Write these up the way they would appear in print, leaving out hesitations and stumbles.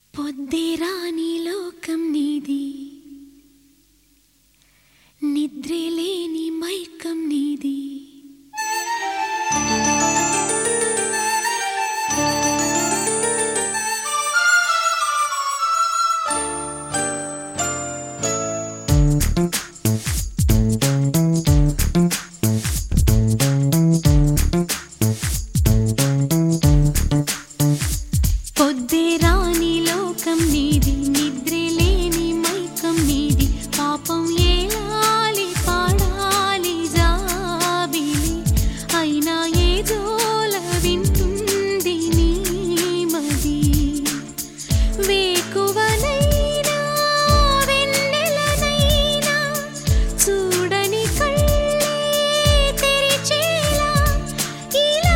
పొద్దురాని లోకం నీది, నిద్రలేని మైకం నీది. పొద్దురాని లోకం నీది, నిద్రలేని మైకం నీది. పాపం ఏలాలి పాడాలి జాబిలి, అయినా ఏ జోల వింటుంది నీ మది. వేకువనైనా వెన్నెలనైనా చూడని కళ్ళే తెరిచేలా ఇలా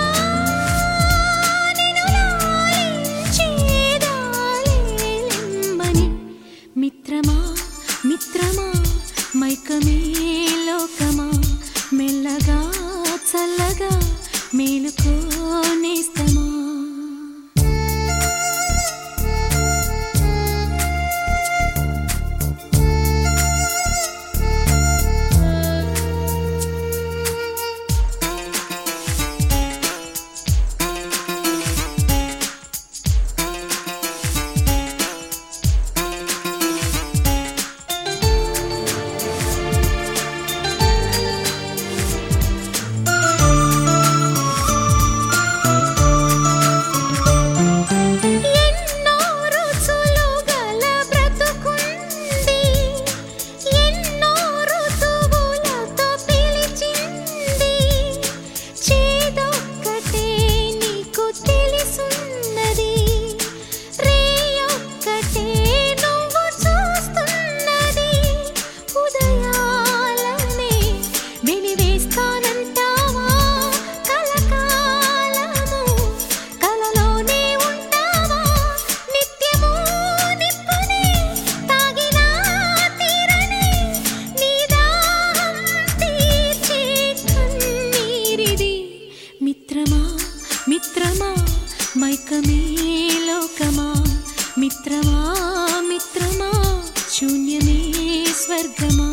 మిత్రమా మిత్రమా మైకమే లోకమా, మెల్లగా చల్లగా మేలుకోనేస్తమా. మిత్రమా మైకమే లోకమా, మిత్రమా మిత్రమా శూన్యమే స్వర్గమా.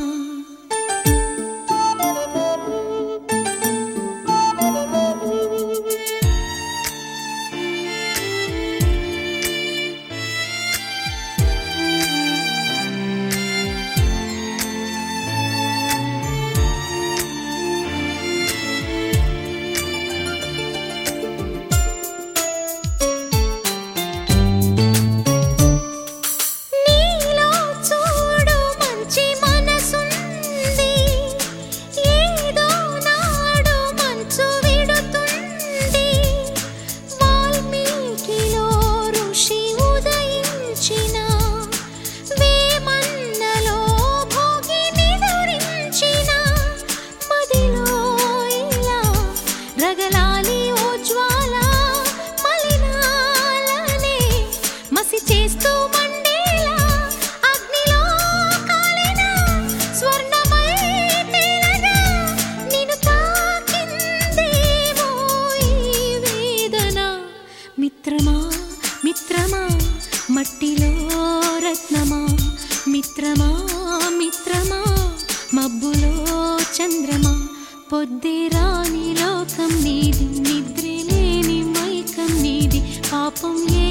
రగలాలి ఓ జ్వాల మలినాలనే మసి చేస్తూ మండేలా, అగ్నిలో కాలిన స్వర్ణమై తేలగా నిన్ను తాకిందేమో ఈ వేదన. మిత్రమా మిత్రమా మట్టిలో రత్నమా, మిత్రమా మిత్రమా మబ్బులో చంద్రమా. పొద్దురాని లోకం నీది, నిద్రలేని మైకం నీది. పాపం